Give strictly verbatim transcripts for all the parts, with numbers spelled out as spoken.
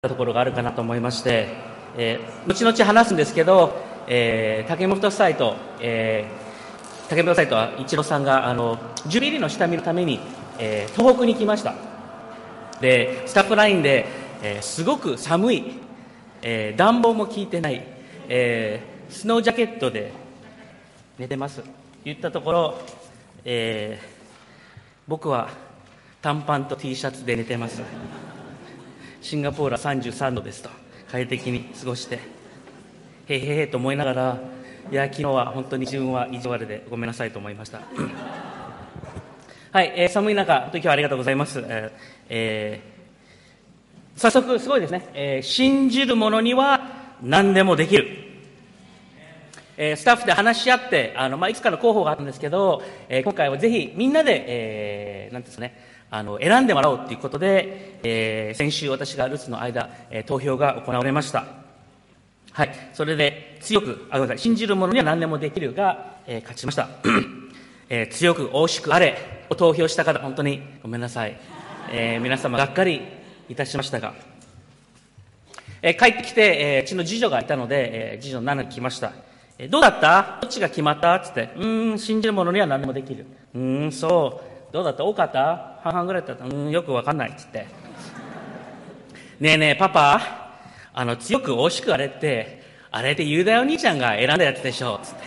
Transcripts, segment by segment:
ところがあるかなと思いまして、えー、後々話すんですけど、えー、竹本夫妻と、えー、竹本夫妻とは一郎さんがあのジュビリーの下見のために、えー、東北に来ました。でスタッフラインで、えー、すごく寒い、えー、暖房も効いてない、えー、スノージャケットで寝てますと言ったところ、えー、僕は短パンと T シャツで寝てます。シンガポールはさんじゅうさんどですと快適に過ごしてへへへと思いながら、いや昨日は本当に自分は意地悪でごめんなさいと思いましたはい、えー、寒い中本当に今日はありがとうございます。えーえー、早速すごいですね、えー、信じる者には何でもできる。えー、スタッフで話し合ってあの、まあ、いくつかの候補があったんですけど、えー、今回はぜひみんなで、えー、なんですねあの選んでもらおうということで、えー、先週私が留守の間、えー、投票が行われました。はい、それで強くあごめんなさい信じる者には何でもできるが、えー、勝ちました、えー、強く惜しくあれを投票した方本当にごめんなさい、えー、皆様がっかりいたしましたが、えー、帰ってきて、えー、うちの次女がいたので、えー、次女のナナに来ました。えー、どうだったどっちが決まったっつって、うーん信じる者には何でもできる。うーんそうどうだった多かった半々ぐらいだったうーんよくわかんないっつって、ねえねえパパあの強く惜しくあれってあれってユダヤお兄ちゃんが選んだやつでしょっつって、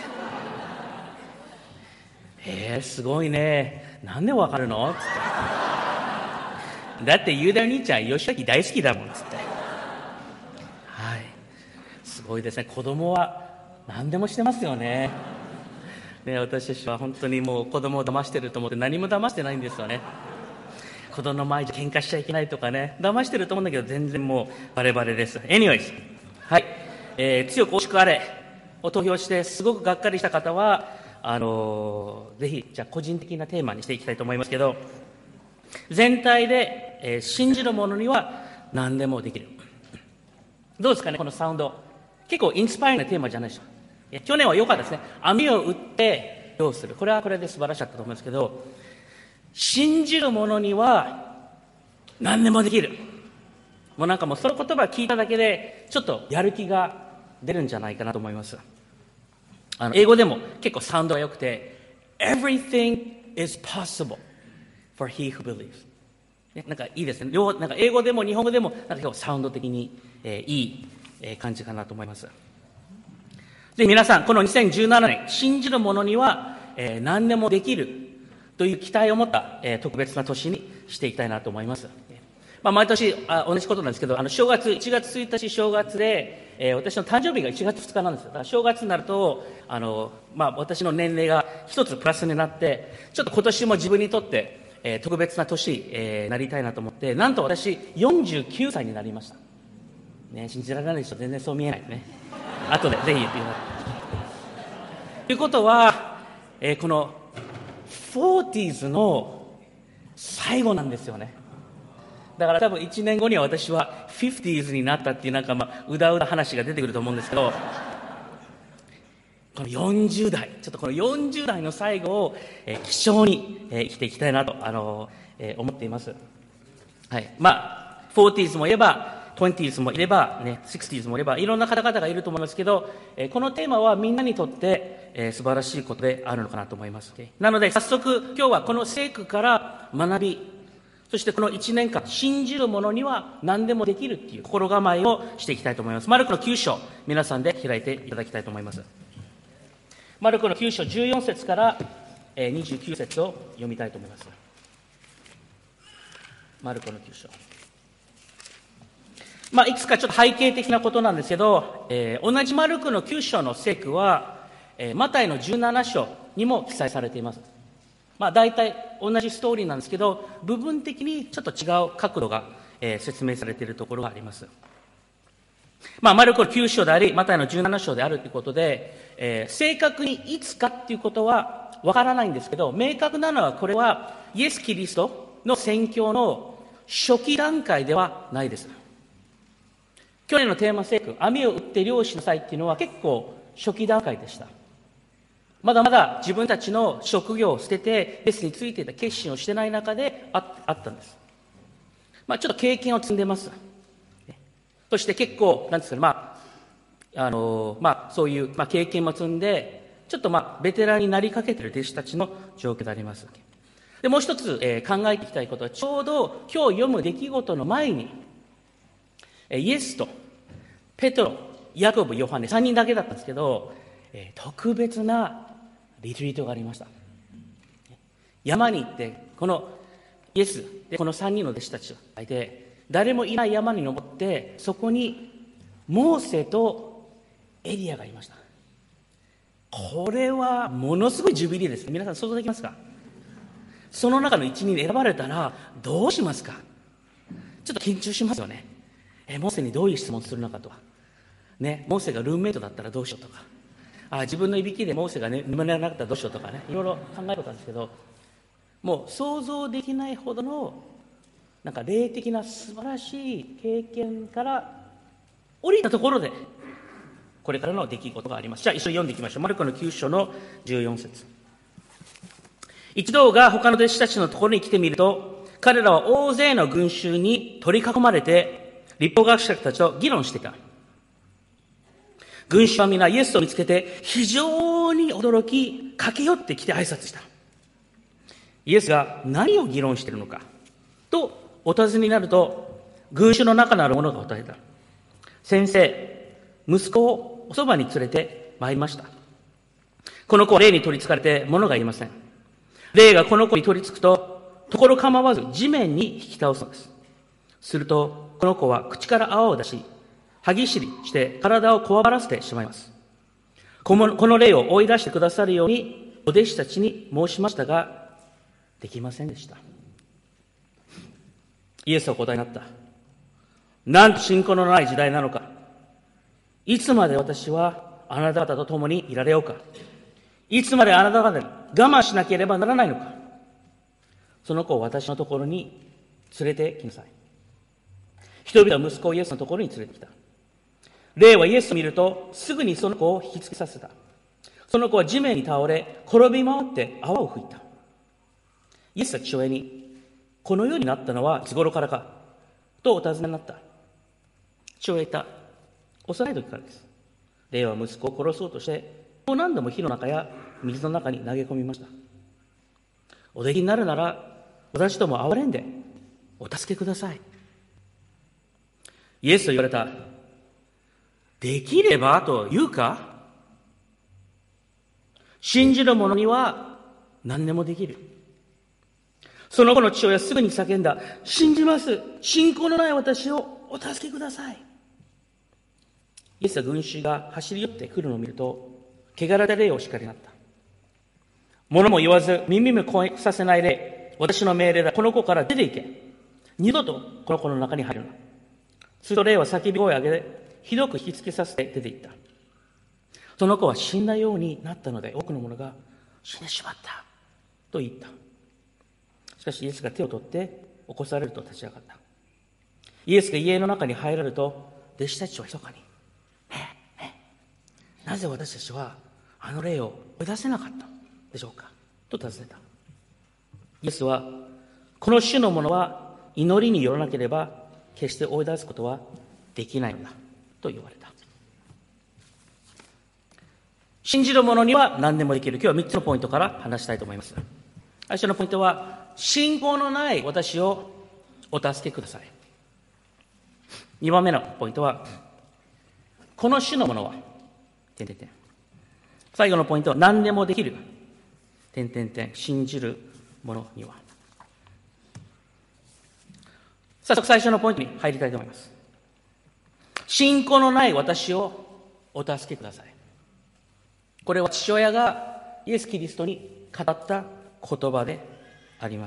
えー、すごいねなんでわかるのっつってだってユダヤお兄ちゃん吉明大好きだもんっつって、はいすごいですね子供は何でもしてますよね。ね、私たちは本当にもう子供を騙してると思って何も騙してないんですよね。子供の前で喧嘩しちゃいけないとかね騙してると思うんだけど全然もうバレバレです。 Anyways はい、えー、強く惜しくあれを投票してすごくがっかりした方はあのー、ぜひじゃあ個人的なテーマにしていきたいと思いますけど、全体で、えー、信じる者には何でもできる。どうですかねこのサウンド結構インスパイアなテーマじゃないでしょうか。去年は良かったですね。網を打って漁をする。これはこれで素晴らしかったと思いますけど、信じる者には何でもできる。もうなんかもうその言葉を聞いただけでちょっとやる気が出るんじゃないかなと思います。あの英語でも結構サウンドが良くて Everything is possible for he who believes、ね、なんかいいですね。両なんか英語でも日本語でもなんか今日サウンド的に、えー、いい、えー、感じかなと思います。ぜひ皆さんこのにせんじゅうななねん信じる者には、えー、何でもできるという期待を持った、えー、特別な年にしていきたいなと思います。まあ、毎年あ同じことなんですけどあの正月いちがつついたち正月で、えー、私の誕生日がいちがつふつかなんですよ。だから正月になるとあの、まあ、私の年齢が一つプラスになってちょっと今年も自分にとって、えー、特別な年に、えー、なりたいなと思ってなんと私よんじゅうきゅうさいになりました、ね、信じられないでしょ全然そう見えないね。後でぜひ言ってください。ということは、えー、このフォーティーズの最後なんですよね。だから多分いちねんごには私はフィフティーズになったっていうなんかまあうだうだ話が出てくると思うんですけど、このよんじゅうだいちょっとこのよんじゅうだいの最後を、えー、希少に、えー、生きていきたいなと、あのーえー、思っています。はい、まあフォーティーズもいればにじゅうもいれば、ね、ろくじゅうもいればいろんな方々がいると思いますけど、えー、このテーマはみんなにとって、えー、素晴らしいことであるのかなと思います。なので早速今日はこの聖句から学び、そしてこのいちねんかん信じる者には何でもできるっていう心構えをしていきたいと思います。マルコのきゅう章皆さんで開いていただきたいと思います。マルコのきゅう章じゅうよん節からにじゅうきゅう節を読みたいと思います。マルコのきゅう章、まあ、いくつかちょっと背景的なことなんですけど、えー、同じマルコのきゅう章の聖句は、えー、マタイのじゅうなな章にも記載されています。まあ、大体同じストーリーなんですけど部分的にちょっと違う角度が、えー、説明されているところがあります。まあ、マルコのきゅう章でありマタイのじゅうなな章であるということで、えー、正確にいつかっていうことはわからないんですけど、明確なのはこれはイエス・キリストの宣教の初期段階ではないです。去年のテーマ聖句網を打って漁しなさいっていうのは結構初期段階でした。まだまだ自分たちの職業を捨ててイエスについていた決心をしてない中で あ, あったんです。まあ、ちょっと経験を積んでます。 そして結構、なんですかね、まあ、あの、まあ、そういう、まあ、経験も積んで、ちょっとまあ、ベテランになりかけている弟子たちの状況であります。で、もう一つ、えー、考えていきたいことは、ちょうど今日読む出来事の前に、えー、イエスとペトロ、ヤコブ、ヨハネ、さんにんだけだったんですけど、えー、特別なリトリートがありました。山に行って、このイエスでこのさんにんの弟子たちがいて、誰もいない山に登って、そこにモーセとエリアがいました。これはものすごいジュビリーです。皆さん想像できますか？その中の一人に選ばれたらどうしますか？ちょっと緊張しますよね。えモーセにどういう質問するのかとか、ね、モーセがルームメイトだったらどうしようとか、あ自分のいびきでモーセが、ね、眠れなかったらどうしようとかね、いろいろ考えることなんですけど、もう想像できないほどのなんか霊的な素晴らしい経験から降りたところでこれからの出来事があります。じゃあ一緒に読んでいきましょう。マルコのきゅう章のじゅうよん節。一同が他の弟子たちのところに来てみると、彼らは大勢の群衆に取り囲まれて律法学者たちと議論していた。群衆は皆イエスを見つけて非常に驚き、駆け寄ってきて挨拶した。イエスが何を議論しているのかとお尋ねになると、群衆の中のある者が答えた。先生、息子をおそばに連れて参りました。この子は霊に取りつかれて物が言いません。霊がこの子に取りつくと、ところ構わず地面に引き倒すのです。すると、この子は口から泡を出し、歯ぎしりして体をこわばらせてしまいます。この、この霊を追い出してくださるように、お弟子たちに申しましたが、できませんでした。イエスは答えになった。なんと信仰のない時代なのか。いつまで私はあなた方と共にいられようか。いつまであなた方に我慢しなければならないのか。その子を私のところに連れてきなさい。人々は息子をイエスのところに連れてきた。霊はイエスを見るとすぐにその子を引きつけさせた。その子は地面に倒れ転び回って泡を吹いた。イエスは父親に、このようになったのはいつ頃からかとお尋ねになった。父親は言った。幼い時からです。霊は息子を殺そうとして何度も火の中や水の中に投げ込みました。おできになるなら私ども憐れんでお助けください。イエスと言われた。できればというか、信じる者には何でもできる。その子の父親はすぐに叫んだ。信じます。信仰のない私をお助けください。イエスは群衆が走り寄ってくるのを見ると、汚れた霊を叱りになった。物も言わず、耳も聞こえさせない霊、私の命令だ。この子から出て行け。二度とこの子の中に入るな。すると霊は叫び声を上げて、ひどく引きつけさせて出て行った。その子は死んだようになったので、多くの者が死んでしまったと言った。しかしイエスが手を取って起こされると立ち上がった。イエスが家の中に入られると、弟子たちは密かに、ねえ、ねえ、なぜ私たちはあの霊を追い出せなかったでしょうかと尋ねた。イエスは、この種のものは祈りによらなければ決して追い出すことはできないのだと言われた。信じる者には何でもできる。今日はみっつのポイントから話したいと思います。最初のポイントは、信仰のない私をお助けください。にばんめのポイントは、この種のものは、点々点。最後のポイントは、何でもできる。点々点。信じる者には。早速最初のポイントに入りたいと思います。信仰のない私をお助けください。これは父親がイエス・キリストに語った言葉であります。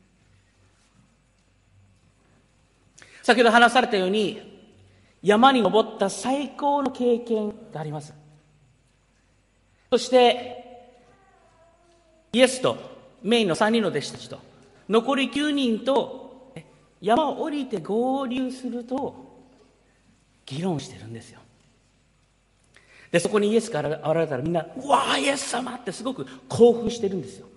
先ほど話されたように、山に登った最高の経験があります。そしてイエスとメインのさんにんの弟子たちと残りきゅうにんと山を降りて合流すると議論してるんですよ。でそこにイエスが現れたらみんな、うわーイエス様ってすごく興奮してるんですよ。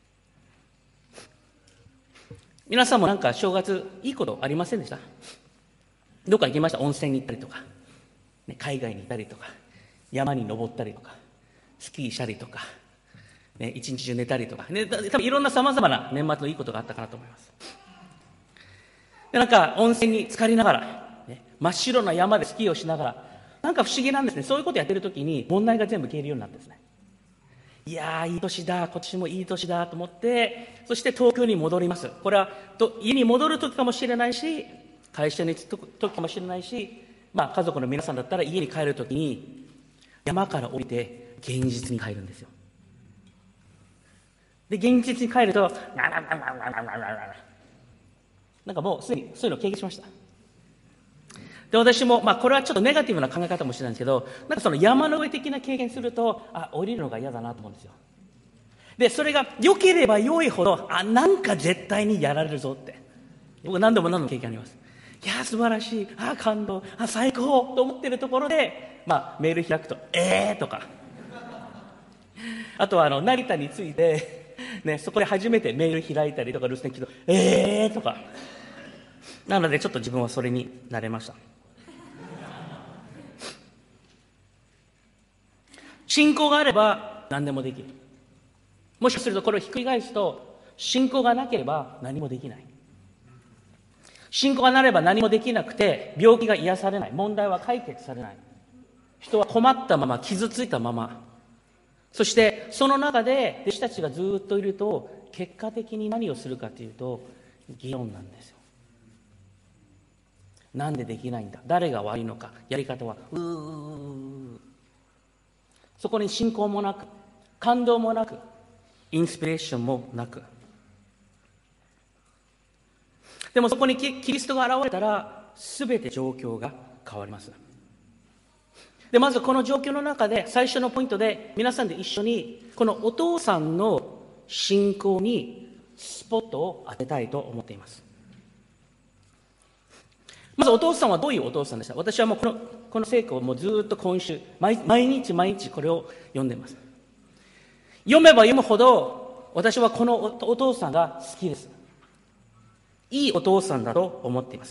皆さんもなんか正月いいことありませんでした？ どっか行きました。温泉に行ったりとか、ね、海外に行ったりとか、山に登ったりとか、スキーしたりとか、ね、一日中寝たりとか、ね、多分いろんなさまざまな年末のいいことがあったかなと思います。でなんか温泉に浸かりながら、ね、真っ白な山でスキーをしながら、なんか不思議なんですね。そういうことやってる時に問題が全部消えるようになるんですね。いやーいい年だ、今年もいい年だと思って、そして東京に戻ります。これはと家に戻る時かもしれないし、会社に行く時かもしれないし、まあ、家族の皆さんだったら家に帰る時に山から降りて現実に帰るんですよ。で現実に帰るとなんかもうすでにそういうのを経験しました。で私も、まあ、これはちょっとネガティブな考え方もしれないんですけど、なんかその山の上的な経験すると、あ、降りるのが嫌だなと思うんですよ。でそれが良ければ良いほど、あ、なんか絶対にやられるぞって、僕何度も何度も経験あります。いや素晴らしい、あ感動、あ最高と思ってるところで、まあ、メール開くとえーとか、あとはあの成田に着いて、ね、そこで初めてメール開いたりとか留守電聞くとえーとか、なのでちょっと自分はそれに慣れました。信仰があれば何でもできる。もしかするとこれをひっくり返すと、信仰がなければ何もできない。信仰がなれば何もできなくて、病気が癒されない、問題は解決されない、人は困ったまま、傷ついたまま、そしてその中で弟子たちがずっといると、結果的に何をするかというと議論なんですよ。なんでできないんだ、誰が悪いのか、やり方はうー、そこに信仰もなく、感動もなく、インスピレーションもなく、でもそこにキリストが現れたら、すべて状況が変わります。でまずこの状況の中で最初のポイントで、皆さんで一緒にこのお父さんの信仰にスポットを当てたいと思っています。まずお父さんはどういうお父さんでした？私はもうこのこの聖句をもうずっと今週 毎, 毎日毎日これを読んでいます。読めば読むほど私はこの お, お父さんが好きです。いいお父さんだと思っています。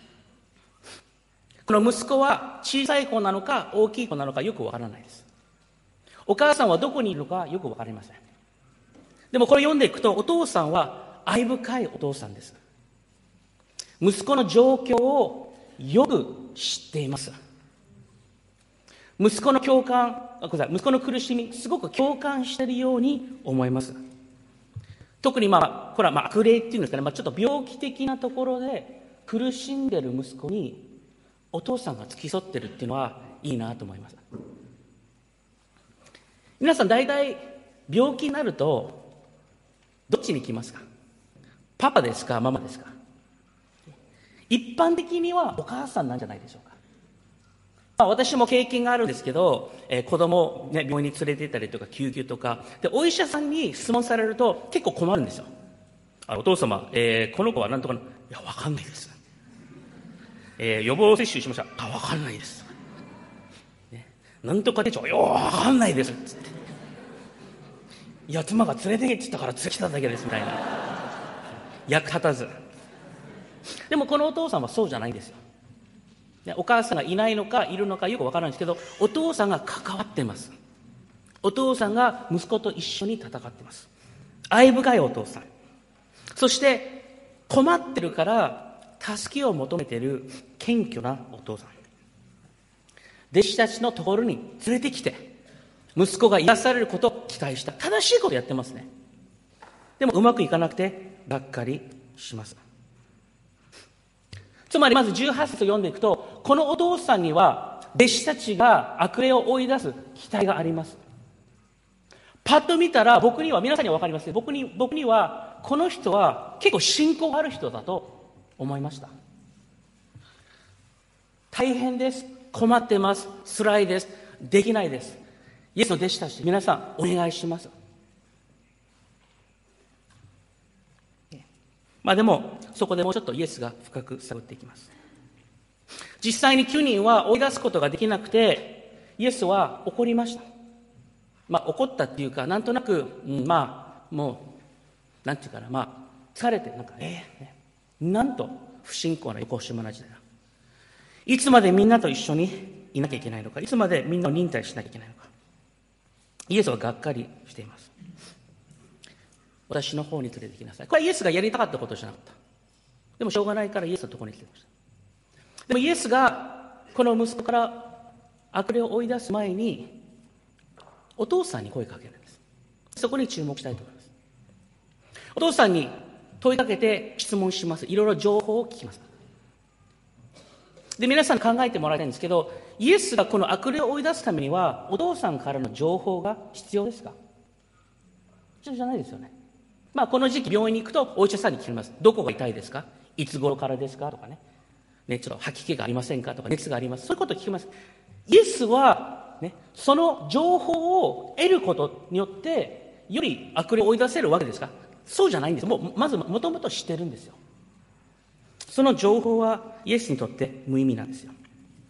この息子は小さい子なのか大きい子なのかよくわからないです。お母さんはどこにいるのかよくわかりません。でもこれ読んでいくと、お父さんは愛深いお父さんです。息子の状況をよく知っています。息子の共感、あ、ごめんなさい、息子の苦しみ、すごく共感しているように思います。特にまあ、これはまあ悪霊っていうんですかね、まあ、ちょっと病気的なところで苦しんでいる息子にお父さんが付き添ってるっていうのはいいなと思います。皆さん大体病気になるとどっちに行きますか？パパですかママですか？一般的にはお母さんなんじゃないでしょうか。まあ、私も経験があるんですけど、えー、子供を、ね、病院に連れて行ったりとか救急とかで、お医者さんに質問されると結構困るんですよ。あ、お父様、えー、この子は何とかの、いや分かんないです、えー、予防接種しました、あ分かんないです、ね、なんとか手帳、いや分かんないですつって、いや妻が連れてけって言ったから連れてきただけですみたいな、役立たず。でもこのお父さんはそうじゃないんですよ。お母さんがいないのかいるのかよくわからないんですけど、お父さんが関わっています。お父さんが息子と一緒に戦っています。愛深いお父さん、そして困ってるから助けを求めている謙虚なお父さん。弟子たちのところに連れてきて息子が癒されることを期待した。正しいことやってますね。でもうまくいかなくてがっかりします。つまりまずじゅうはち節を読んでいくと、このお父さんには弟子たちが悪霊を追い出す期待があります。パッと見たら僕には、皆さんには分かりますけど、僕に、僕にはこの人は結構信仰がある人だと思いました。大変です、困ってます、辛いです、できないです。イエスの弟子たち、皆さんお願いします。まあでもそこでもうちょっとイエスが深く探っていきます。実際にきゅうにんは追い出すことができなくて、イエスは怒りました。まあ怒ったっていうか、なんとなく、うん、まあもうなんていうかな、まあ疲れて、なんかえー、ね、なんと不信仰な横島な時代だ。 いつまでみんなと一緒にいなきゃいけないのか、いつまでみんなを忍耐しなきゃいけないのか。イエスはがっかりしています。私の方に連れてきなさい。これはイエスがやりたかったことじゃなかった。でもしょうがないからイエスのところに来てました。でもイエスがこの息子から悪霊を追い出す前にお父さんに声かけるんです。そこに注目したいと思います。お父さんに問いかけて質問します。いろいろ情報を聞きます。で、皆さん考えてもらいたいんですけど、イエスがこの悪霊を追い出すためにはお父さんからの情報が必要ですか？必要じゃないですよね。まあこの時期病院に行くとお医者さんに聞きます。どこが痛いですか？いつ頃からですか？とかね。ね、ちょっと吐き気がありませんか？とか、熱があります。そういうことを聞きます。イエスは、ね、その情報を得ることによってより悪霊を追い出せるわけですか？そうじゃないんです。もうまずもともと知ってるんですよ。その情報はイエスにとって無意味なんですよ。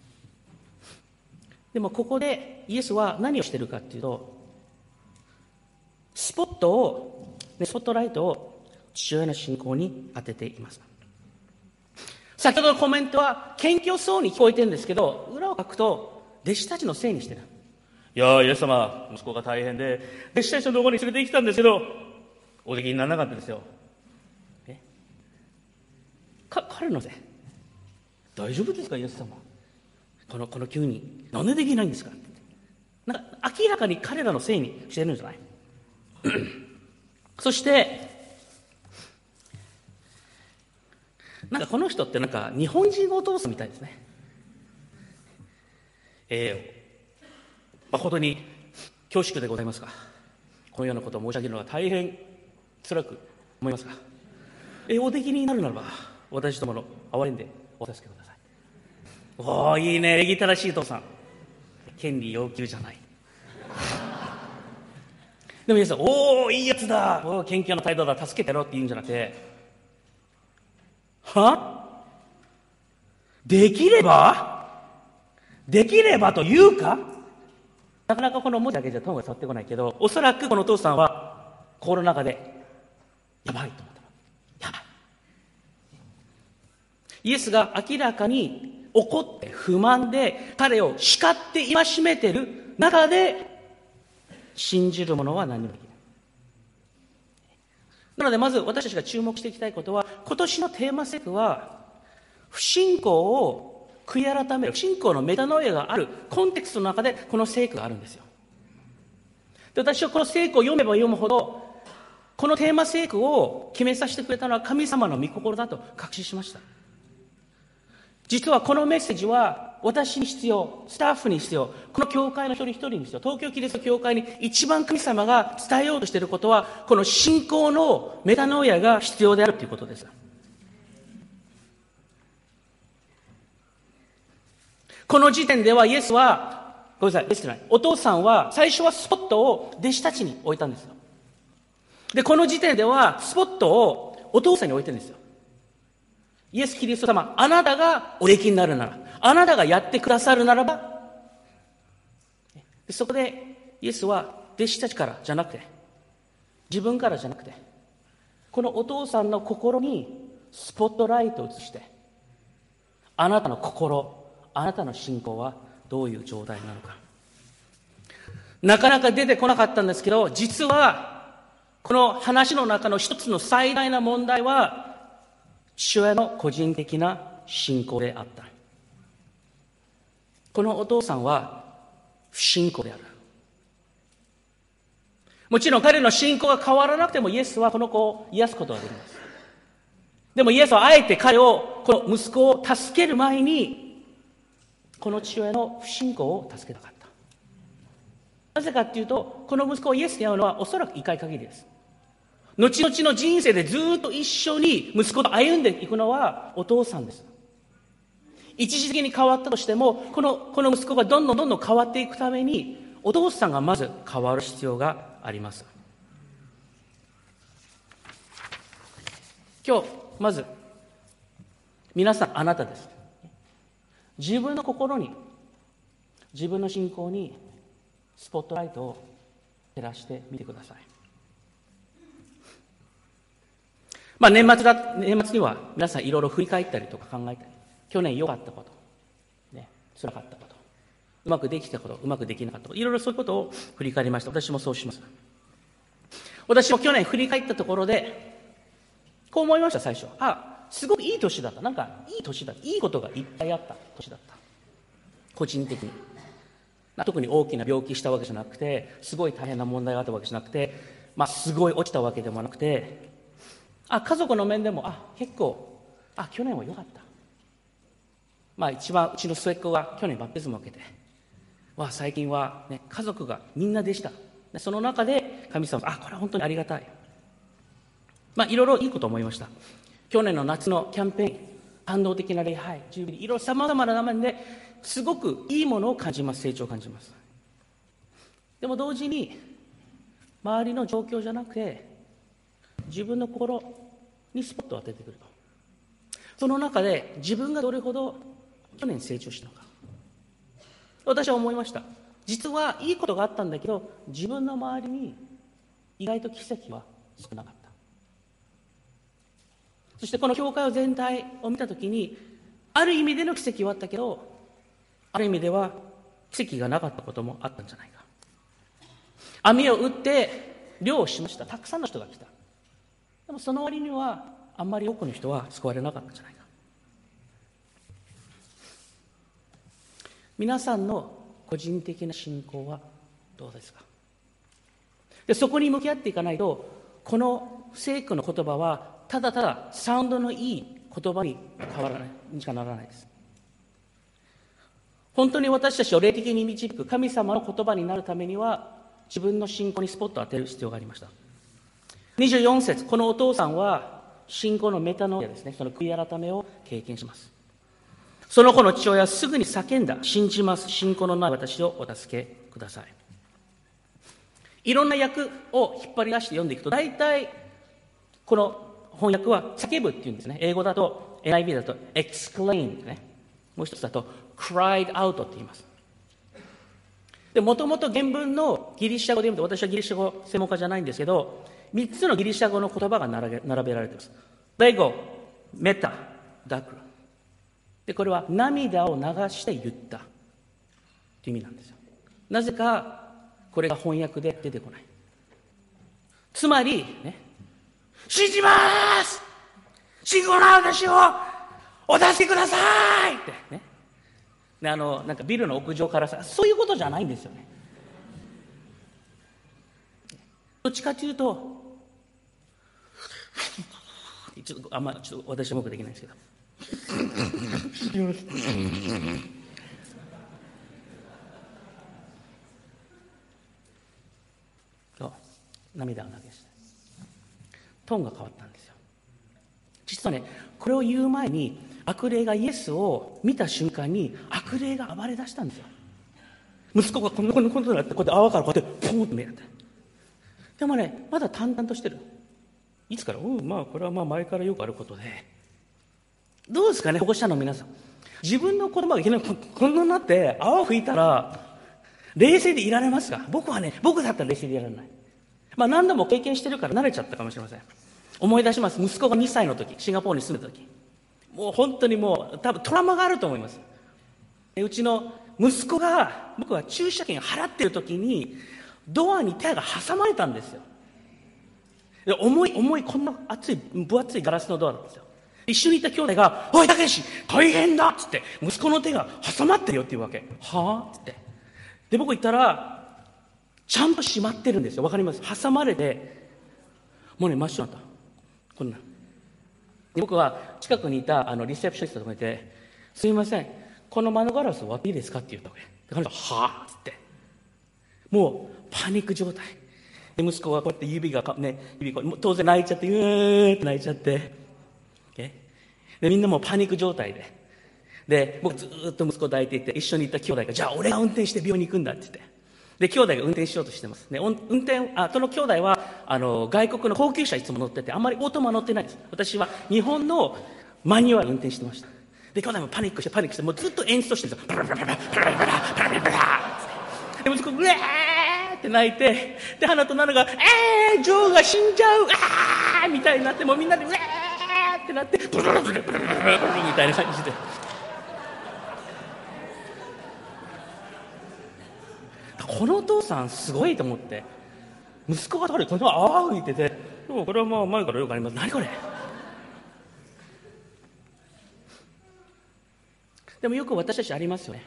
でもここでイエスは何をしているかっていうと、スポットを、スポットライトを父親の信仰に当てています。先ほどのコメントは謙虚そうに聞こえてるんですけど、裏を書くと弟子たちのせいにしてる。いやー、イエス様、息子が大変で弟子たちのところに連れてきたんですけどおできにならなかったですよ。えか彼のせい。大丈夫ですかイエス様、このこの急になんでできないんですかって。なんか明らかに彼らのせいにしてるんじゃないそしてなんかこの人ってなんか日本人のお父さんみたいですね。えー、誠に恐縮でございますが、このようなことを申し上げるのは大変辛く思いますが、えー、おできになるならば私どもの憐れんでお助けください。おー、いいね、礼儀正しい父さん。権利要求じゃない。でも皆さん、おー、いいやつだ、おー、謙虚な態度だ、助けてやろうって言うんじゃなくて、はできればできればというか、なかなかこの文字だけじゃトーンが伝わってこないけど、おそらくこのお父さんは心の中でやばいと思ったやばい。イエスが明らかに怒って不満で彼を叱って戒めてる中で信じる者は何もできない。なのでまず私たちが注目していきたいことは、今年のテーマセクは不信仰を悔い改める、不信仰のメタノイアがあるコンテクストの中でこの聖句があるんですよ。で、私はこの聖句を読めば読むほどこのテーマ聖句を決めさせてくれたのは神様の御心だと確信しました。実はこのメッセージは私に必要、スタッフに必要、この教会の一人一人に必要、東京キリスト教会に一番神様が伝えようとしていることは、この信仰のメタノイアが必要であるということです。この時点ではイエスは、ごめんなさい、イエスじゃない、お父さんは最初はスポットを弟子たちに置いたんですよ。で、この時点ではスポットをお父さんに置いてるんですよ。イエス・キリスト様、あなたがおできになるなら、あなたがやってくださるならば、そこでイエスは弟子たちからじゃなくて、自分からじゃなくて、このお父さんの心にスポットライトを移して、あなたの心、あなたの信仰はどういう状態なのか。なかなか出てこなかったんですけど、実はこの話の中の一つの最大な問題は、父親の個人的な信仰であった。このお父さんは不信仰である。もちろん彼の信仰が変わらなくてもイエスはこの子を癒すことができます。でもイエスはあえて彼を、この息子を助ける前にこの父親の不信仰を助けたかった。なぜかというと、この息子をイエスに会うのはおそらく一回限りです。後々の人生でずっと一緒に息子と歩んでいくのはお父さんです。一時的に変わったとしても、この、この息子がどんどんどんどん変わっていくために、お父さんがまず変わる必要があります。今日、まず、皆さんあなたです。自分の心に、自分の信仰にスポットライトを照らしてみてください。まあ年末だ、年末には皆さんいろいろ振り返ったりとか考えたり、去年良かったこと、 辛かったこと、うまくできたこと、うまくできなかったこと、いろいろそういうことを振り返りました。私もそうします。私も去年振り返ったところで、こう思いました、最初。あ、すごくいい年だった。なんか、いい年だった。いいことがいっぱいあった年だった。個人的に。特に大きな病気したわけじゃなくて、すごい大変な問題があったわけじゃなくて、まあ、すごい落ちたわけでもなくて、あ、家族の面でも、あ、結構、あ、去年は良かった。まあ、一番、うちの末っ子が去年バプテスマを受けて、わ、最近は、ね、家族がみんなでした。その中で、神様、あ、これは本当にありがたい。まあ、いろいろいいこと思いました。去年の夏のキャンペーン、感動的な礼拝、ジュビリー、いろいろさまざまな場面ですごくいいものを感じます。成長を感じます。でも同時に、周りの状況じゃなくて、自分の心にスポットを当ててくると。その中で自分がどれほど去年成長したのか。私は思いました。実はいいことがあったんだけど、自分の周りに意外と奇跡は少なかった。そしてこの教会を全体を見たときに、ある意味での奇跡はあったけど、ある意味では奇跡がなかったこともあったんじゃないか。網を打って漁をしました。たくさんの人が来た。でもその割にはあんまり多くの人は救われなかったんじゃないか。皆さんの個人的な信仰はどうですか。でそこに向き合っていかないと、この聖句の言葉はただただサウンドのいい言葉に変わらないにしかならないです。本当に私たちを霊的に導く神様の言葉になるためには、自分の信仰にスポットを当てる必要がありました。にじゅうよん節、このお父さんは信仰のメタノイアですね、その悔い改めを経験します。その子の父親はすぐに叫んだ。信じます。信仰のない私をお助けください。いろんな訳を引っ張り出して読んでいくと、大体この翻訳は叫ぶっていうんですね。英語だと エヌアイブイ だと exclaim ね。もう一つだと cried out って言います。で、もともと原文のギリシャ語で読むと、私はギリシャ語専門家じゃないんですけど、三つのギリシャ語の言葉が並べ、並べられています。レゴ、メタ、ダクル。で、これは涙を流して言ったという意味なんですよ。なぜかこれが翻訳で出てこない。つまりね、信じます信仰の私をお助けくださいってね。で、あのなんかビルの屋上からさ、そういうことじゃないんですよね。どっちかというと、ちょっとあんまちょっと私はうまくできないんですけどそう涙を流してトーンが変わったんですよ。実はね、これを言う前に悪霊がイエスを見た瞬間に悪霊が暴れ出したんですよ。息子がこんなこんなことになって、こうやって泡からこうやってポンと目がって、でもね、まだ淡々としてる。いつから、うん、まあこれはまあ前からよくあることで、どうですかね、保護者の皆さん。自分の子供がいきなりこんなになって泡吹いたら冷静でいられますか。僕はね、僕だったら冷静でいられない。まあ何度も経験してるから慣れちゃったかもしれません。思い出します。息子がにさいの時、シンガポールに住んでた時、もう本当にもう多分トラウマがあると思います。うちの息子が、僕は駐車券払ってる時にドアに手が挟まれたんですよ。で、重い重いこんな厚い分厚いガラスのドアなんですよ。一緒にいた兄弟が、おい、たけし大変だっつって、息子の手が挟まってるよっていうわけ。はぁっつって。で、僕行ったらちゃんと閉まってるんですよ。わかります。挟まれてもうね、真っ白になった。こんな。で、僕は近くにいたあのリセプショニストとかいて、すいません、この窓ガラス割っていいですかって言ったわけ。で、彼女はぁっつって、もうパニック状態で、息子がこうやって指がね、指が当然泣いちゃって、うーって泣いちゃって、で、みんなもうパニック状態で、で、僕ずーっと息子を抱いていて、一緒にいた兄弟が、じゃあ俺が運転して病院に行くんだって言って、で、兄弟が運転しようとしてます。ね、運転、あ、その兄弟は、あの、外国の高級車いつも乗ってて、あんまりオートマ乗ってないです。私は日本のマニュアル運転してました。で、兄弟もパニックしてパニックして、もうずっと演奏してるんですよ。ブラブラブラブラブラブラブラブラって。で、息子、うわーって泣いて、で、花とナナが、えー、ジョーが死んじゃう、あーみたいになって、もうみんなで、うわーってなって、ブルブルブルブルブルブルみたいな感じで。 このお父さんすごいと思って、息子が誰このああ言ってて、でもこれはまあ前からよくあります。何これ。でもよく私たちありますよね。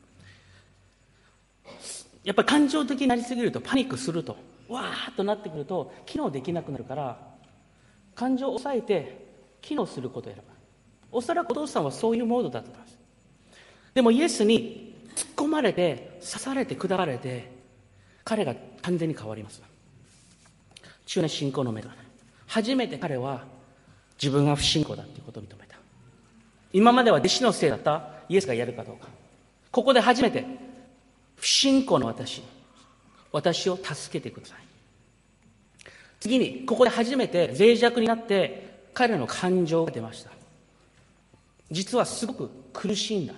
やっぱり感情的になりすぎると、パニックすると、わーっとなってくると機能できなくなるから、感情を抑えて機能することを選ぶ。おそらくお父さんはそういうモードだったと思います。でもイエスに突っ込まれて、刺されて砕かれて、彼が完全に変わります。中年信仰の目だ。初めて彼は自分が不信仰だということを認めた。今までは弟子のせいだったイエスがやるかどうか。ここで初めて、不信仰の私、私を助けてください。次に、ここで初めて脆弱になって彼の感情が出ました。実はすごく苦しいんだ。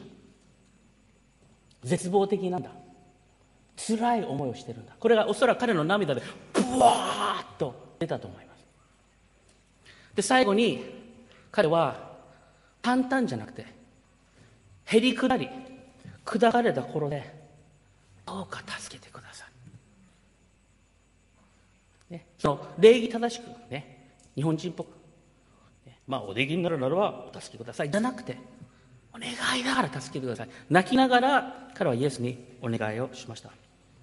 絶望的なんだ。辛い思いをしてるんだ。これがおそらく彼の涙でブワーッと出たと思います。で、最後に彼は淡々じゃなくて、へりくだり砕かれた頃で、どうか助けてください、ね、その礼儀正しくね、日本人っぽく、ね、まあおできになるならばお助けくださいじゃなくて、お願いだから助けてください。泣きながら彼はイエスにお願いをしました。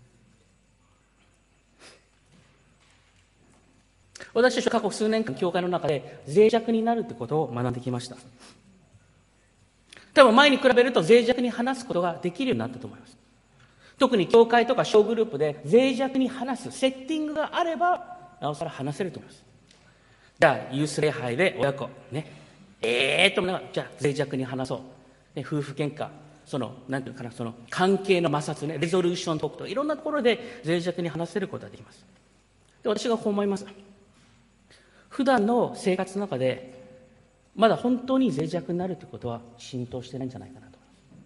私たちは過去数年間教会の中で脆弱になるということを学んできました。多分前に比べると脆弱に話すことができるようになったと思います。特に教会とか小グループで脆弱に話すセッティングがあれば、なおさら話せると思います。じゃあユース礼拝で親子ね、えーと思いながら、じゃあ脆弱に話そう、ね、夫婦喧嘩、そのなんていうかな、その関係の摩擦ね、レゾリューショントークとかいろんなところで脆弱に話せることができます。で、私がこう思います。普段の生活の中でまだ本当に脆弱になるということは浸透してないんじゃないかなと思います。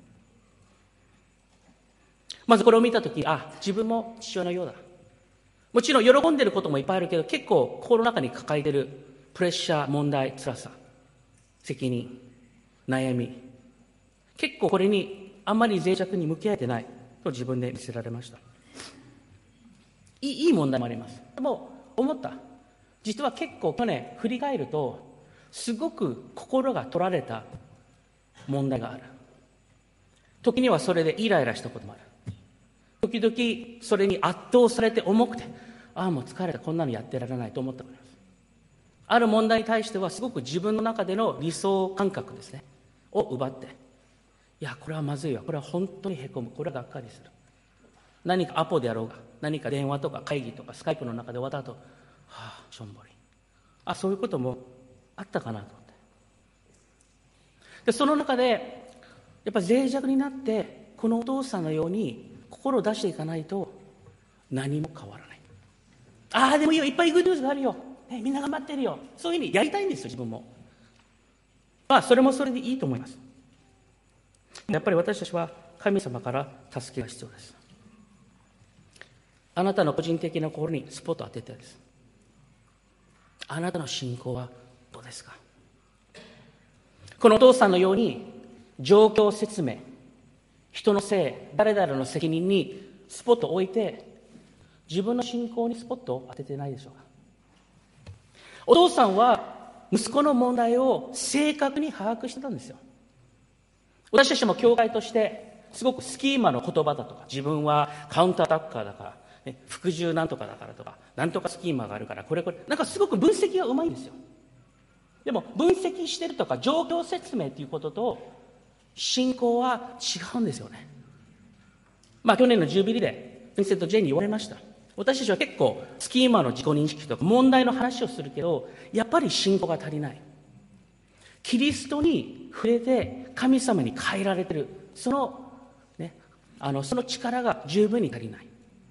まずこれを見たとき、あ、自分も父親のようだ。もちろん喜んでることもいっぱいあるけど、結構心の中に抱えてるプレッシャー、問題、辛さ、責任、悩み、結構これにあんまり脆弱に向き合えてないと自分で見せられました。いい、いい問題もあります。でも思った。実は結構去年振り返ると、すごく心が取られた問題がある。時にはそれでイライラしたこともある。時々それに圧倒されて重くて、ああもう疲れた、こんなのやってられないと思ったことです。ある問題に対してはすごく自分の中での理想感覚ですねを奪って、いやこれはまずいわ、これは本当にへこむ、これはがっかりする。何かアポであろうが、何か電話とか会議とかスカイプの中で終わった後、はあしょんぼり、あそういうこともあったかなと思って、でその中でやっぱり脆弱になって、このお父さんのように心を出していかないと何も変わらない。ああでもいいよ、いっぱいグッドニュースがあるよ、ね、みんな頑張ってるよ、そういうふうにやりたいんですよ自分も。まあそれもそれでいいと思います。やっぱり私たちは神様から助けが必要です。あなたの個人的な心にスポットを当ててです。あなたの信仰はどうですか。このお父さんのように状況説明、人のせい、誰々の責任にスポットを置いて、自分の信仰にスポットを当ててないでしょうか。お父さんは息子の問題を正確に把握してたんですよ。私たちも教会としてすごくスキーマの言葉だとか、自分はカウンターアタッカーだから、ね、服従なんとかだからとか、なんとかスキーマがあるから、これこれなんかすごく分析がうまいんですよ。でも分析してるとか状況説明ということと信仰は違うんですよね。まあ去年のジュビリでヴィンセント・ジェイに言われました。私たちは結構スキーマの自己認識とか問題の話をするけど、やっぱり信仰が足りない。キリストに触れて神様に変えられてる、その、ね、あのその力が十分に足りない。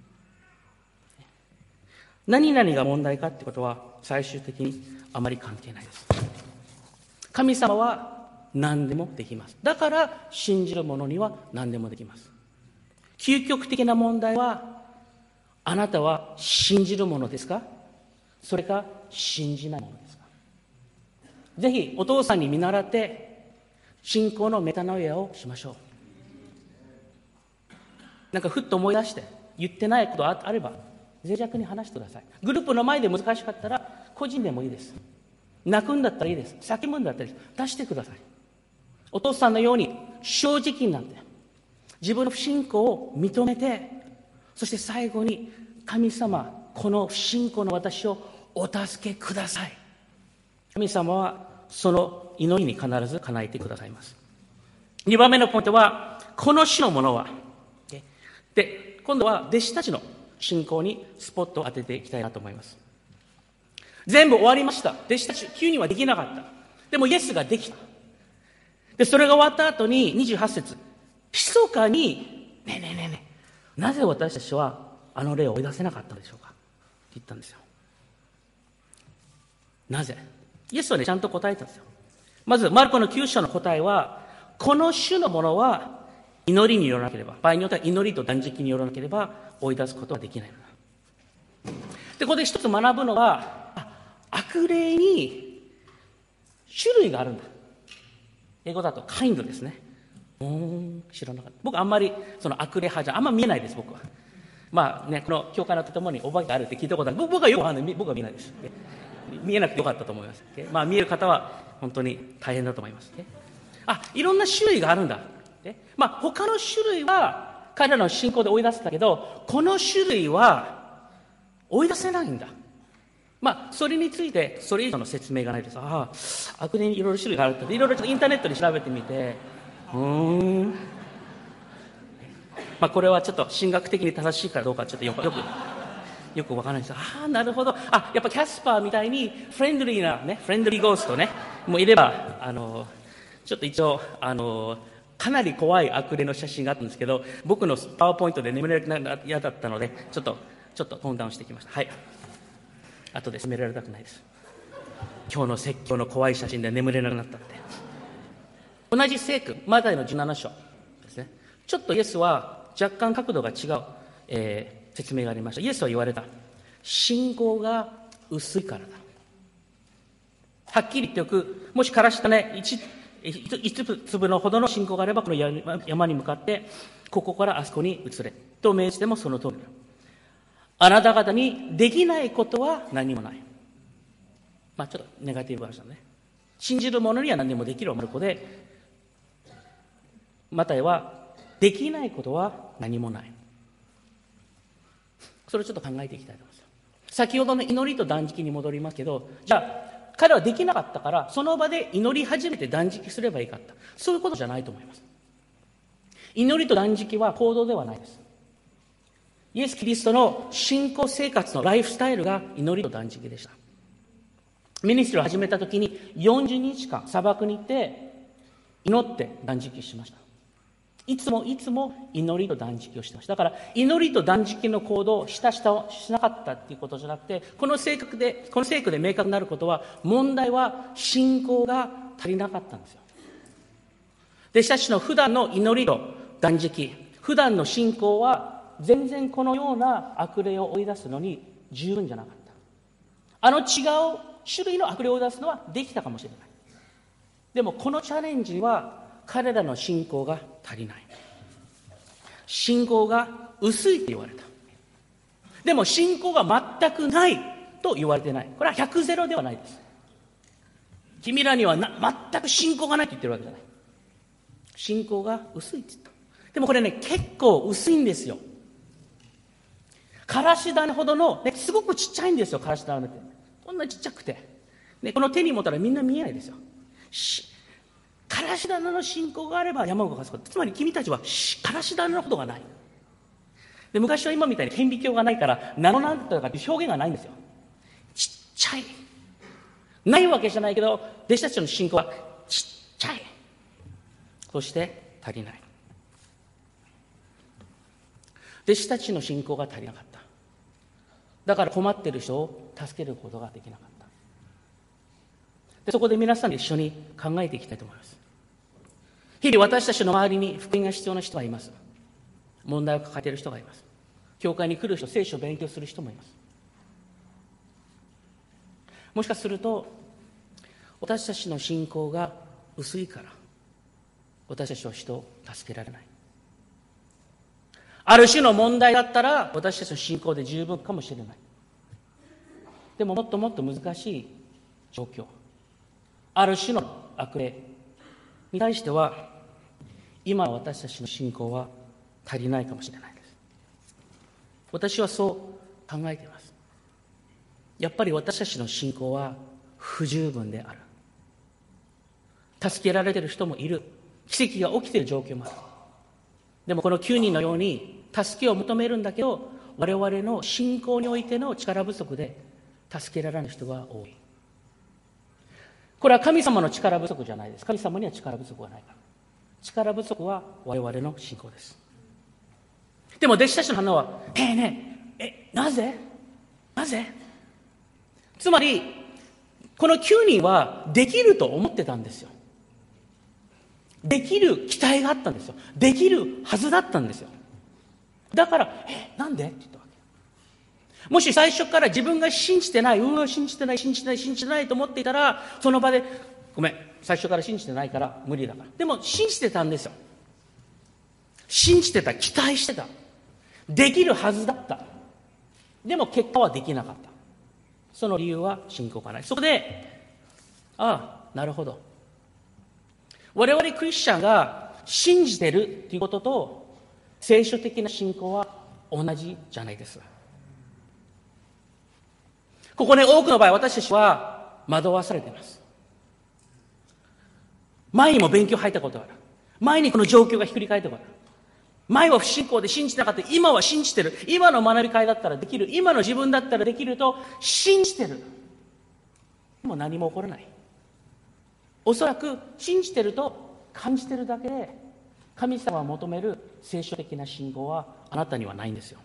何々が問題かってことは最終的にあまり関係ないです。神様は何でもできます。だから信じる者には何でもできます。究極的な問題は、あなたは信じるものですか、それか信じないものですか。ぜひお父さんに見習って信仰のメタノイアをしましょう。なんかふっと思い出して、 言ってないことがあれば脆弱に話してください。グループの前で難しかったら個人でもいいです。泣くんだったらいいです。叫ぶんだったらいいです。出してください。お父さんのように正直になって自分の不信仰を認めて、そして最後に神様、この不信仰の私をお助けください。神様はその祈りに必ず叶えてくださいます。にばんめのポイントは、この種のものは、で今度は弟子たちの信仰にスポットを当てていきたいなと思います。全部終わりました。弟子たちきゅうにんはできなかった。でもイエスができた。でそれが終わった後ににじゅうはち節、密かにねえねえねえねえ、なぜ私たちはあの霊を追い出せなかったでしょうかって言ったんですよ。なぜ？イエスはねちゃんと答えたんですよ。まずマルコのきゅう章の答えは、この種のものは祈りによらなければ、場合によっては祈りと断食によらなければ追い出すことはできないのだ。でここで一つ学ぶのは、悪霊に種類があるんだ。英語だとカインドですね。うーん、知らなかった。僕あんまりその悪霊派じゃあんま見えないです、僕は。まあね、この教会のとともにお化けがあるって聞いたことある。僕はよくわかんない。僕は見えないです。見えなくてよかったと思います。まあ見える方は本当に大変だと思います。あ、いろんな種類があるんだ。まあ他の種類は彼らの信仰で追い出せたけど、この種類は追い出せないんだ。まあそれについてそれ以上の説明がないです。ああ、悪霊にいろいろ種類があるって、いろいろちょっとインターネットで調べてみて、うーん、まあこれはちょっと神学的に正しいかどうかちょっとよくよくよくわからないです。ああ、なるほど。あ、やっぱキャスパーみたいにフレンドリーなね、フレンドリーゴーストね、もういれば、あのちょっと一応あのかなり怖い悪霊の写真があったんですけど、僕のパワーポイントで眠れなくな嫌だったので、ちょっとちょっとトーンダウンしてきました。はい。後で責められたくないです。今日の説教の怖い写真で眠れなくなったって。同じ聖句、マタイのじゅうなな章ですね。ちょっとイエスは若干角度が違う、えー、説明がありました。イエスは言われた。信仰が薄いからだ。はっきり言っておく。もしからしたね、一一粒のほどの信仰があれば、この山に向かってここからあそこに移れと命じてもその通りだ。あなた方にできないことは何もない。まあちょっとネガティブ話だね。信じる者には何でもできるマルコで、マタイはできないことは何もない。それをちょっと考えていきたいと思います。先ほどの祈りと断食に戻りますけど、じゃあ彼はできなかったからその場で祈り始めて断食すればいいかった、そういうことじゃないと思います。祈りと断食は行動ではないです。イエス・キリストの信仰生活のライフスタイルが祈りと断食でした。ミニストリーを始めた時によんじゅうにちかん砂漠に行って祈って断食しました。いつもいつも祈りと断食をしてました。だから祈りと断食の行動をしたしたをしなかったっていうことじゃなくて、この聖句でこの聖句で明確になることは、問題は信仰が足りなかったんですよ。弟子たちの普段の祈りと断食、普段の信仰は全然このような悪霊を追い出すのに十分じゃなかった。あの違う種類の悪霊を追い出すのはできたかもしれない。でもこのチャレンジは彼らの信仰が足りない。信仰が薄いと言われた。でも信仰が全くないと言われてない。これはひゃくゼロではないです。君らにはな全く信仰がないと言ってるわけじゃない。信仰が薄いって言った。でもこれね、結構薄いんですよ。からし種ほどの、ね、すごくちっちゃいんですよ、からし種って。こんなちっちゃくて、ね、この手に持ったらみんな見えないですよ。からし種の信仰があれば山を動かすこと。つまり君たちはからし種のことがない。で、昔は今みたいに顕微鏡がないからナノなんとかって表現がないんですよ。ちっちゃい。ないわけじゃないけど、弟子たちの信仰はちっちゃい。そして足りない。弟子たちの信仰が足りなかった。だから困っている人を助けることができなかった。でそこで皆さんで一緒に考えていきたいと思います。日々私たちの周りに福音が必要な人がいます。問題を抱えている人がいます。教会に来る人、聖書を勉強する人もいます。もしかすると私たちの信仰が薄いから私たちは人を助けられない。 ある種の問題だったら私たちの信仰で十分かもしれない。でももっともっと難しい状況、ある種の悪霊に対しては今私たちの信仰は足りないかもしれないです。私はそう考えています。やっぱり私たちの信仰は不十分である。助けられている人もいる。奇跡が起きている状況もある。でもこのきゅうにんのように助けを求めるんだけど、我々の信仰においての力不足で助けられない人が多い。これは神様の力不足じゃないです。神様には力不足はないから。力不足は我々の信仰です。でも弟子たちの反応は、ええねえ、え、なぜなぜつまり、このきゅうにんはできると思ってたんですよ。できる期待があったんですよ。できるはずだったんですよ。だから、え、なんでって言ったわけ。もし最初から自分が信じてない、うわ、信じてない、信じてない、信じてないと思っていたら、その場で、ごめん、最初から信じてないから無理だから。でも信じてたんですよ。信じてた、期待してた。できるはずだった。でも結果はできなかった。その理由は信仰がない。そこで、ああ、なるほど。我々クリスチャンが信じてるということと聖書的な信仰は同じじゃないです。ここね、多くの場合私たちは惑わされています。前にも勉強入ったことがある。前にこの状況がひっくり返ったことがある。前は不信仰で信じてなかった。今は信じてる。今の学び会だったらできる。今の自分だったらできると信じてる。でも何も起こらない。おそらく信じてると感じてるだけで神様が求める聖書的な信仰はあなたにはないんですよ。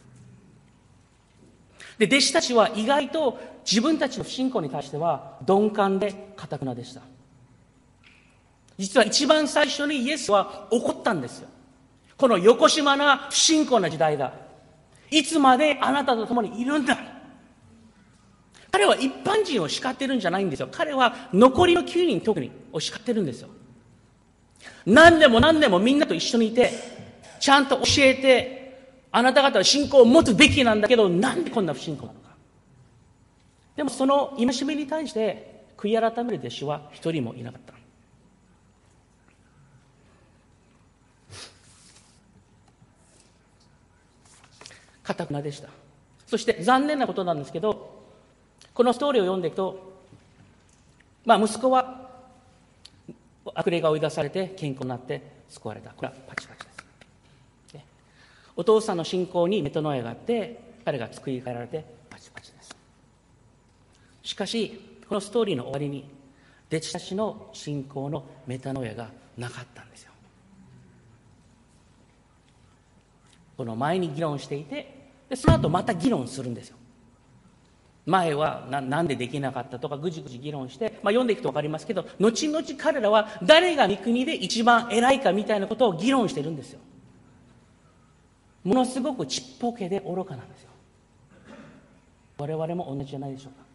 で、弟子たちは意外と自分たちの不信仰に対しては鈍感で堅くなでした。実は一番最初にイエスは怒ったんですよ。このよこしまな不信仰な時代だ。いつまであなたと共にいるんだ。彼は一般人を叱ってるんじゃないんですよ。彼は残りのきゅうにん特にを叱ってるんですよ。何でも何でもみんなと一緒にいて、ちゃんと教えて、あなた方は信仰を持つべきなんだけど、なんでこんな不信仰なのか。でもその戒めに対して悔い改める弟子は一人もいなかった。堅くなでした。そして残念なことなんですけど、このストーリーを読んでいくと、まあ息子は悪霊が追い出されて健康になって救われた。これはパチパチです。お父さんの信仰にメトノエがあって、彼が救い変えられてパチパチです。しかし、このストーリーの終わりに、弟子たちの信仰のメタノエがなかったんですよ。この前に議論していて、でその後また議論するんですよ。前は な, なんでできなかったとかぐじぐじ議論して、まあ、読んでいくと分かりますけど、後々彼らは誰が御国で一番偉いかみたいなことを議論してるんですよ。ものすごくちっぽけで愚かなんですよ。我々も同じじゃないでしょうか。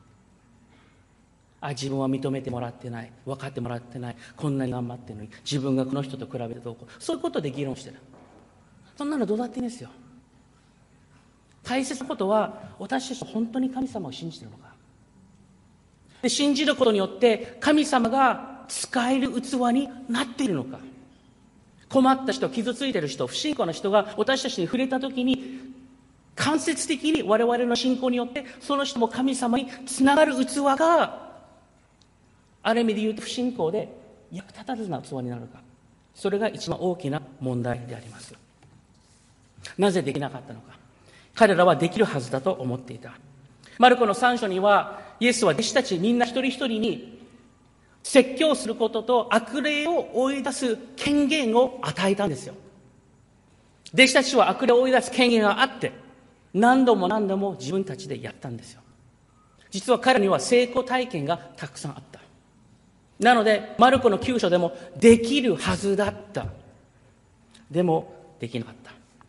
あ、自分は認めてもらってない、分かってもらってない、こんなに頑張ってるのに自分がこの人と比べてどうこう、そういうことで議論してる。そんなのどうだっていいんですよ。大切なことは、私たちは本当に神様を信じているのか。で、信じることによって神様が使える器になっているのか。困った人、傷ついている人、不信仰な人が私たちに触れたときに、間接的に我々の信仰によってその人も神様につながる器が、ある意味で言うと不信仰で役立たずな器になるか。それが一番大きな問題であります。なぜできなかったのか。彼らはできるはずだと思っていた。マルコのさん章には、イエスは弟子たちみんな一人一人に説教することと悪霊を追い出す権限を与えたんですよ。弟子たちは悪霊を追い出す権限があって、何度も何度も自分たちでやったんですよ。実は彼には成功体験がたくさんあった。なので、マルコのきゅう章でもできるはずだった。でもできなかった。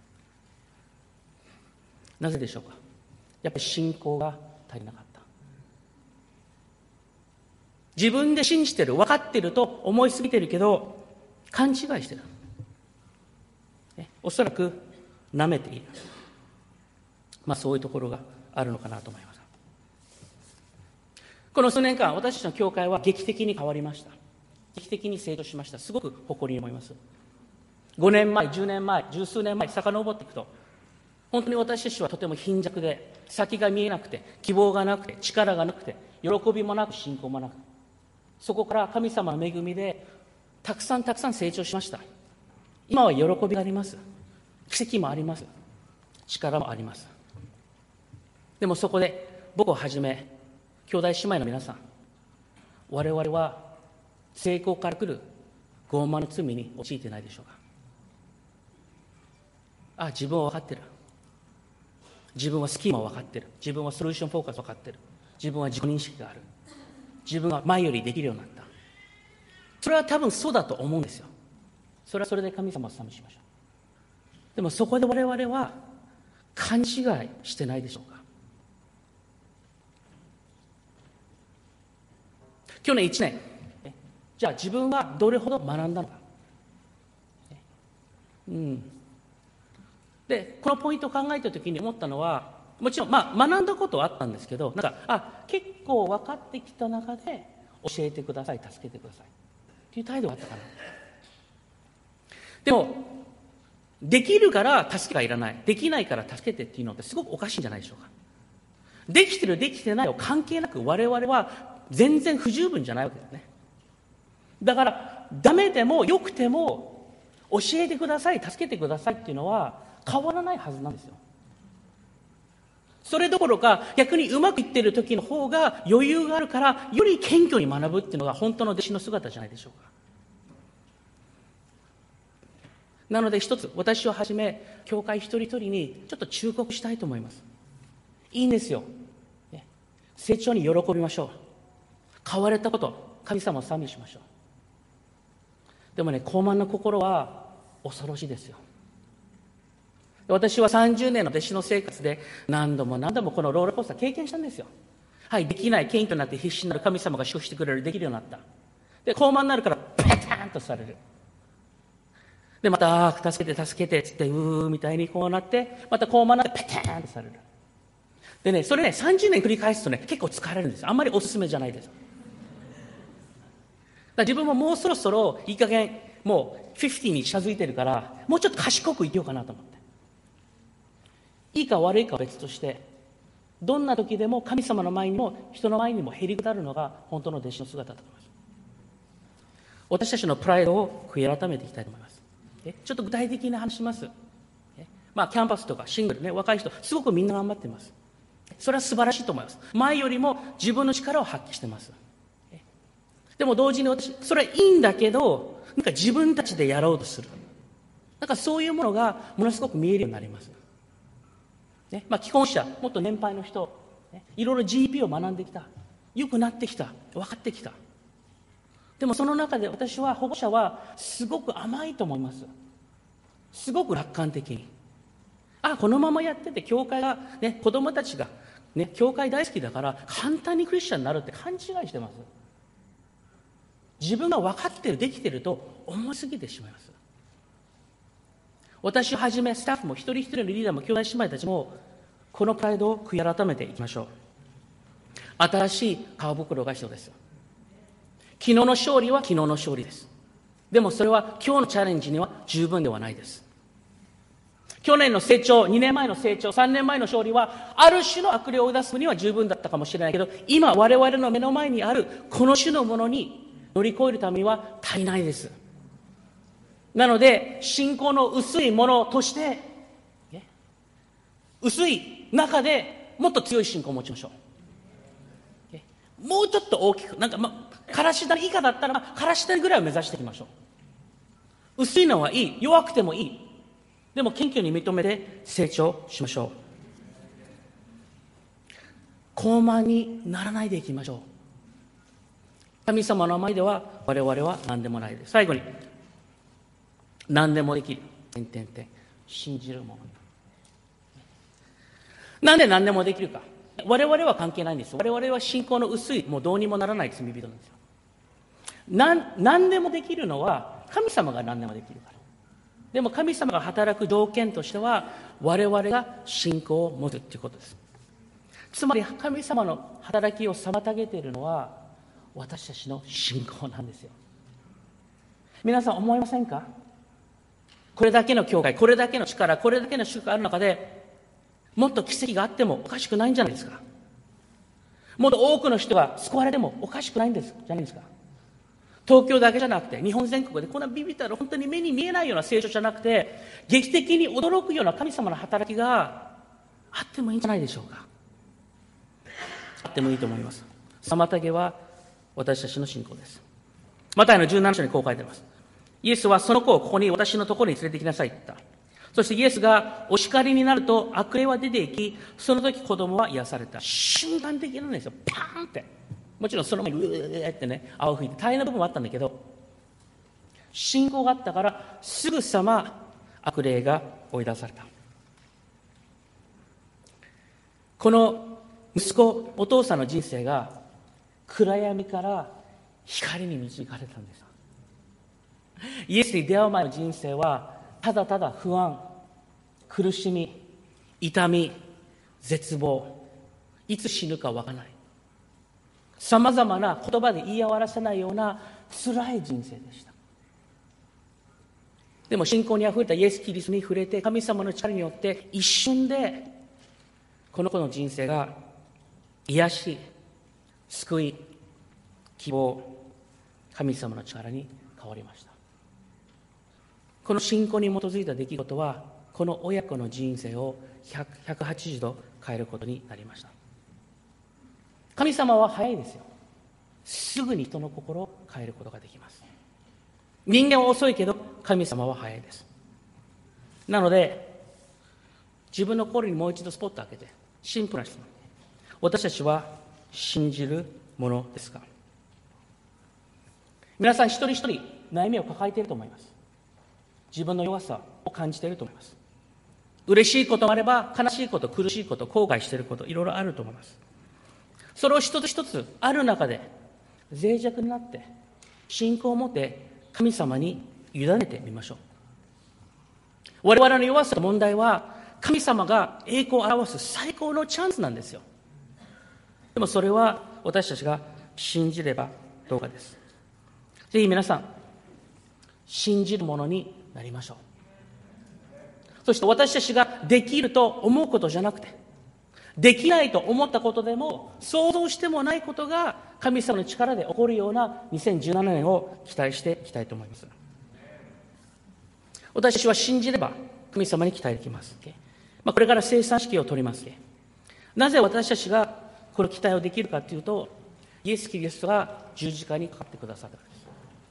なぜでしょうか。やっぱり信仰が足りなかった。自分で信じてる、分かってると思いすぎてるけど、勘違いしてる。ね、おそらく舐めている、まあ、そういうところがあるのかなと思います。この数年間、私たちの教会は劇的に変わりました。劇的に成長しました。すごく誇りに思います。ごねんまえ、じゅうねんまえ、十数年前、遡っていくと、本当に私たちはとても貧弱で、先が見えなくて、希望がなくて、力がなくて、喜びもなく、信仰もなく、そこから神様の恵みで、たくさんたくさん成長しました。今は喜びがあります。奇跡もあります。力もあります。でもそこで、僕をはじめ、兄弟姉妹の皆さん、我々は成功から来る傲慢の罪に陥っていないでしょうか。あ、自分は分かってる。自分はスキーマは分かってる。自分はソリューションフォーカス分かってる。自分は自己認識がある。自分は前よりできるようになった。それは多分そうだと思うんですよ。それはそれで神様を賛美しましょう。でもそこで我々は勘違いしてないでしょうか。去年いちねん、じゃあ自分はどれほど学んだのか。うん、で、このポイントを考えたときに思ったのは、もちろん、まあ、学んだことはあったんですけど、なんか、あ、結構分かってきた中で、教えてください、助けてください。っていう態度があったかな。でも、できるから助けがいらない。できないから助けてっていうのってすごくおかしいんじゃないでしょうか。できてる、できてないを関係なく、我々は全然不十分じゃないわけですね。だから、ダメでも良くても、教えてください、助けてくださいっていうのは変わらないはずなんですよ。それどころか逆にうまくいっている時の方が余裕があるからより謙虚に学ぶっていうのが本当の弟子の姿じゃないでしょうか。なので一つ、私をはじめ教会一人一人にちょっと忠告したいと思います。いいんですよ、ね、成長に喜びましょう。変われたこと、神様を賛美しましょう。でもね、傲慢な心は恐ろしいですよ。私はさんじゅうねんの弟子の生活で何度も何度もこのローラーコースター経験したんですよ。はい、できない、謙虚になって必死になる、神様が祝福してくれる、できるようになった。で、傲慢になるからペターンとされる。で、また、助けて助けてっつって、うーみたいにこうなって、また傲慢になってペターンとされる。でね、それね、さんじゅうねん繰り返すとね、結構疲れるんですよ。あんまりおすすめじゃないです。だから自分ももうそろそろいい加減、もうごじゅうに近づいてるから、もうちょっと賢く生きようかなと思って。いいか悪いかは別として、どんな時でも神様の前にも人の前にもへりくだるのが本当の弟子の姿だと思います。私たちのプライドを悔い改めていきたいと思います。えちょっと具体的な話します。えまあ、キャンパスとかシングルね、若い人、すごくみんな頑張っています。それは素晴らしいと思います。前よりも自分の力を発揮しています。えでも同時に私、それはいいんだけど、なんか自分たちでやろうとする。なんかそういうものがものすごく見えるようになります。ねまあ、既婚者、もっと年配の人、ね、いろいろ ジーピー を学んできた。良くなってきた。分かってきた。でもその中で私は、保護者はすごく甘いと思います。すごく楽観的に。あ、このままやってて、教会が、ね、子供たちが、ね、教会大好きだから、簡単にクリスチャンになるって勘違いしてます。自分が分かってる、できてると思いすぎてしまいます。私をはじめスタッフも一人一人のリーダーも兄弟姉妹たちもこのプライドを悔い改めていきましょう。新しい皮袋が必要です。昨日の勝利は昨日の勝利です。でもそれは今日のチャレンジには十分ではないです。去年の成長、にねんまえの成長、さんねんまえの勝利はある種の悪霊を出すには十分だったかもしれないけど、今我々の目の前にあるこの種のものに乗り越えるためには足りないです。なので、信仰の薄いものとして、薄い中でもっと強い信仰を持ちましょう。もうちょっと大きく、なんか、ま、からし谷以下だったら、まあ、からし谷ぐらいを目指していきましょう。薄いのはいい、弱くてもいい。でも謙虚に認めて成長しましょう。傲慢にならないでいきましょう。神様の前では我々は何でもないです。最後に、何でもできる。点点点。信じるもの。なんで何でもできるか。我々は関係ないんです。我々は信仰の薄い、もうどうにもならない罪人なんですよ。なん何でもできるのは神様が何でもできるから。 でも神様が働く条件としては、我々が信仰を持つということです。つまり神様の働きを妨げているのは私たちの信仰なんですよ。皆さん思いませんか？これだけの教会、これだけの力、これだけの祝福がある中で、もっと奇跡があってもおかしくないんじゃないですか。もっと多くの人が救われてもおかしくないんですじゃないですか。東京だけじゃなくて、日本全国でこんなビビったら本当に目に見えないような聖書じゃなくて、劇的に驚くような神様の働きがあってもいいんじゃないでしょうか。あってもいいと思います。妨げは私たちの信仰です。マタイのじゅうなな章にこう書いてあります。イエスはその子をここに私のところに連れてきなさいと言った。そしてイエスがお叱りになると悪霊は出ていき、その時子供は癒された。瞬間的なんですよ。パーンって。もちろんその前にうーってね、泡吹いて大変な部分もあったんだけど、信仰があったからすぐさま悪霊が追い出された。この息子、お父さんの人生が暗闇から光に導かれたんです。イエスに出会う前の人生はただただ不安、苦しみ、痛み、絶望、いつ死ぬかわからない、さまざまな言葉で言い表せないような辛い人生でした。でも信仰にあふれたイエス・キリストに触れて、神様の力によって一瞬でこの子の人生が癒し、救い、希望、神様の力に変わりました。この信仰に基づいた出来事は、この親子の人生をひゃくはちじゅうど変えることになりました。神様は早いですよ。すぐに人の心を変えることができます。人間は遅いけど神様は早いです。なので自分の心にもう一度スポット開けて、シンプルな質問、私たちは信じるものですか？皆さん一人一人悩みを抱えていると思います。自分の弱さを感じていると思います。嬉しいこともあれば悲しいこと、苦しいこと、後悔していること、いろいろあると思います。それを一つ一つある中で脆弱になって信仰を持って神様に委ねてみましょう。我々の弱さと問題は、神様が栄光を表す最高のチャンスなんですよ。でもそれは私たちが信じればどうかです。ぜひ皆さん信じるものになりましょう。そして私たちができると思うことじゃなくて、できないと思ったことでも想像してもないことが神様の力で起こるようなにせんじゅうななねんを期待していきたいと思います。私たちは信じれば神様に期待できます。まあ、これから生産式を取ります。なぜ私たちがこの期待をできるかというと、イエス・キリストが十字架にかかってくださったからです。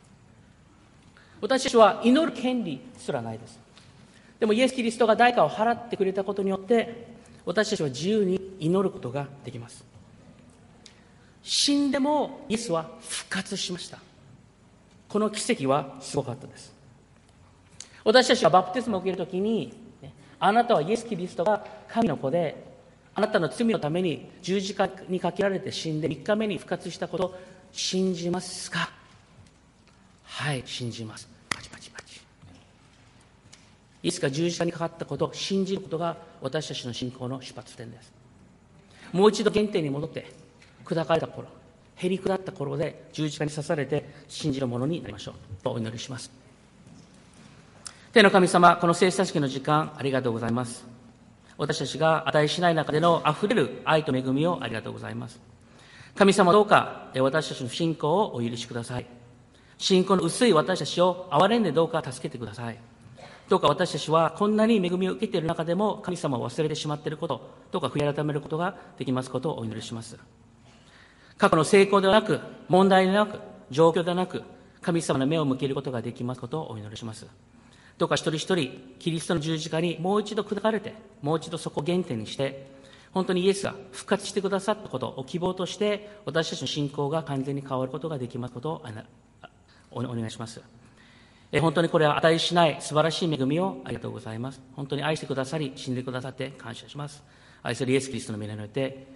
私たちは祈る権利すらないです。でもイエス・キリストが代価を払ってくれたことによって私たちは自由に祈ることができます。死んでもイエスは復活しました。この奇跡はすごかったです。私たちはバプテスマを受けるときに、あなたはイエス・キリストが神の子で、あなたの罪のために十字架にかけられて死んでみっかめに復活したことを信じますか？はい、信じます。パチパチパチ。イエスが十字架にかかったことを信じることが私たちの信仰の出発点です。もう一度原点に戻って砕かれた頃、へり下った頃で十字架に刺されて信じるものになりましょうとお祈りします。天の神様、この聖餐式の時間ありがとうございます。私たちが値しない中でのあふれる愛と恵みをありがとうございます。神様、どうか私たちの信仰をお許しください。信仰の薄い私たちを憐れんでどうか助けてください。どうか私たちはこんなに恵みを受けている中でも神様を忘れてしまっていること、どうか悔い改めることができますことをお祈りします。過去の成功ではなく、問題ではなく、状況ではなく、神様の目を向けることができますことをお祈りします。どうか一人一人キリストの十字架にもう一度砕かれて、もう一度そこを原点にして、本当にイエスが復活してくださったことを希望として、私たちの信仰が完全に変わることができますことをお願いします。本当にこれは値しない素晴らしい恵みをありがとうございます。本当に愛してくださり、死んでくださって感謝します。愛するイエス・キリストの皆によって